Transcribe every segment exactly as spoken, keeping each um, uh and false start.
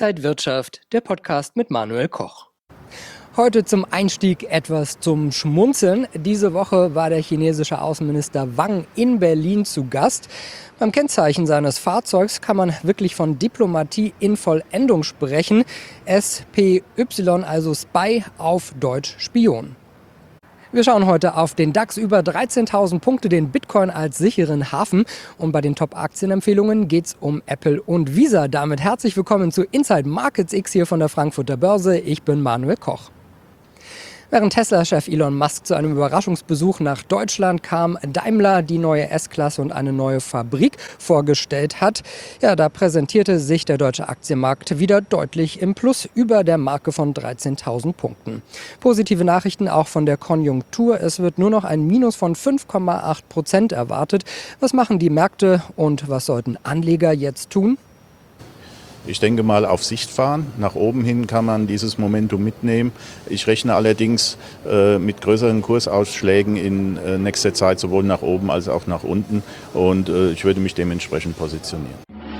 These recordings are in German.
Inside Wirtschaft, der Podcast mit Manuel Koch. Heute zum Einstieg etwas zum Schmunzeln. Diese Woche war der chinesische Außenminister Wang in Berlin zu Gast. Beim Kennzeichen seines Fahrzeugs kann man wirklich von Diplomatie in Vollendung sprechen. S P Y, also Spy, auf Deutsch Spion. Wir schauen heute auf den DAX, über dreizehntausend Punkte, den Bitcoin als sicheren Hafen. Und bei den Top-Aktienempfehlungen geht es um Apple und Visa. Damit herzlich willkommen zu Inside Markets X hier von der Frankfurter Börse. Ich bin Manuel Koch. Während Tesla-Chef Elon Musk zu einem Überraschungsbesuch nach Deutschland kam, Daimler die neue S-Klasse und eine neue Fabrik vorgestellt hat, ja, da präsentierte sich der deutsche Aktienmarkt wieder deutlich im Plus über der Marke von dreizehntausend Punkten. Positive Nachrichten auch von der Konjunktur. Es wird nur noch ein Minus von fünf Komma acht Prozent erwartet. Was machen die Märkte und was sollten Anleger jetzt tun? Ich denke mal auf Sicht fahren. Nach oben hin kann man dieses Momentum mitnehmen. Ich rechne allerdings äh, mit größeren Kursausschlägen in äh, nächster Zeit, sowohl nach oben als auch nach unten. Und äh, ich würde mich dementsprechend positionieren.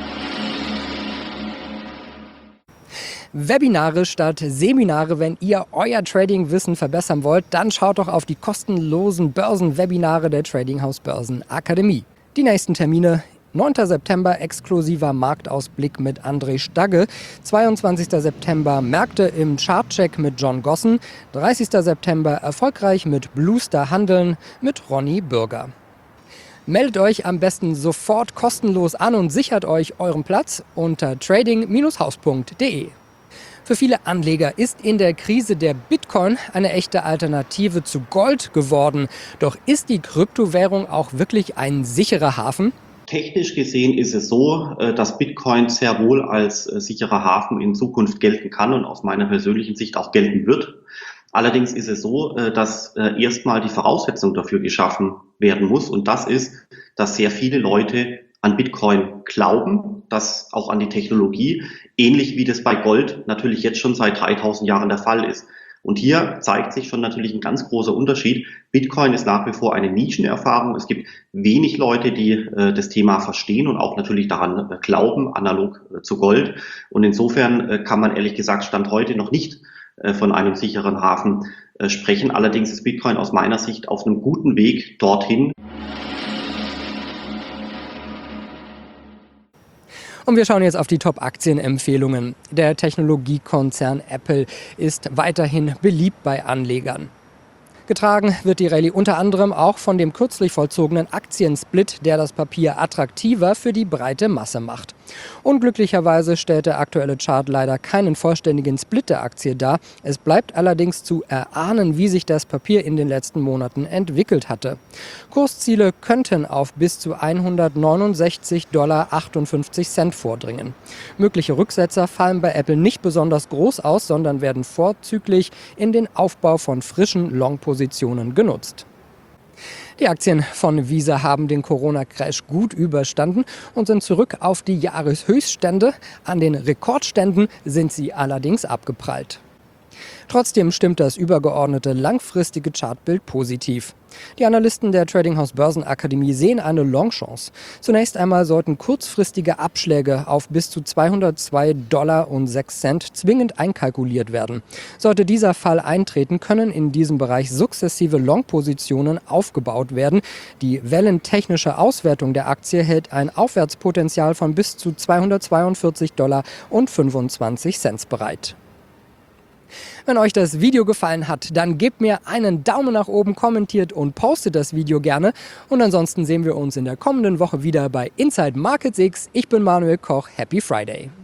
Webinare statt Seminare. Wenn ihr euer Trading-Wissen verbessern wollt, dann schaut doch auf die kostenlosen Börsenwebinare der Trading House Börsen Akademie. Die nächsten Termine: neunter September exklusiver Marktausblick mit André Stagge, zweiundzwanzigster September Märkte im Chartcheck mit John Gossen, dreißigster September erfolgreich mit Bluestar handeln mit Ronny Bürger. Meldet euch am besten sofort kostenlos an und sichert euch euren Platz unter trading Bindestrich haus punkt de. Für viele Anleger ist in der Krise der Bitcoin eine echte Alternative zu Gold geworden. Doch ist die Kryptowährung auch wirklich ein sicherer Hafen? Technisch gesehen ist es so, dass Bitcoin sehr wohl als sicherer Hafen in Zukunft gelten kann und aus meiner persönlichen Sicht auch gelten wird. Allerdings ist es so, dass erstmal die Voraussetzung dafür geschaffen werden muss, und das ist, dass sehr viele Leute an Bitcoin glauben, dass auch an die Technologie, ähnlich wie das bei Gold natürlich jetzt schon seit dreitausend Jahren der Fall ist. Und hier zeigt sich schon natürlich ein ganz großer Unterschied. Bitcoin ist nach wie vor eine Nischenerfahrung. Es gibt wenig Leute, die äh, das Thema verstehen und auch natürlich daran äh, glauben, analog äh, zu Gold. Und insofern äh, kann man ehrlich gesagt Stand heute noch nicht äh, von einem sicheren Hafen äh, sprechen. Allerdings ist Bitcoin aus meiner Sicht auf einem guten Weg dorthin. Und wir schauen jetzt auf die Top-Aktienempfehlungen. Der Technologiekonzern Apple ist weiterhin beliebt bei Anlegern. Getragen wird die Rallye unter anderem auch von dem kürzlich vollzogenen Aktiensplit, der das Papier attraktiver für die breite Masse macht. Unglücklicherweise stellt der aktuelle Chart leider keinen vollständigen Split der Aktie dar. Es bleibt allerdings zu erahnen, wie sich das Papier in den letzten Monaten entwickelt hatte. Kursziele könnten auf bis zu hundertneunundsechzig Komma achtundfünfzig Dollar vordringen. Mögliche Rücksetzer fallen bei Apple nicht besonders groß aus, sondern werden vorzüglich in den Aufbau von frischen Long-Positionen genutzt. Die Aktien von Visa haben den Corona-Crash gut überstanden und sind zurück auf die Jahreshöchststände. An den Rekordständen sind sie allerdings abgeprallt. Trotzdem stimmt das übergeordnete langfristige Chartbild positiv. Die Analysten der Trading House Börsen Akademie sehen eine Longchance. Zunächst einmal sollten kurzfristige Abschläge auf bis zu zweihundertzwei Komma sechs Dollar zwingend einkalkuliert werden. Sollte dieser Fall eintreten, können in diesem Bereich sukzessive Long-Positionen aufgebaut werden. Die wellentechnische Auswertung der Aktie hält ein Aufwärtspotenzial von bis zu zweihundertzweiundvierzig Komma fünfundzwanzig Dollar bereit. Wenn euch das Video gefallen hat, dann gebt mir einen Daumen nach oben, kommentiert und postet das Video gerne. Und ansonsten sehen wir uns in der kommenden Woche wieder bei Inside Markets X. Ich bin Manuel Koch. Happy Friday!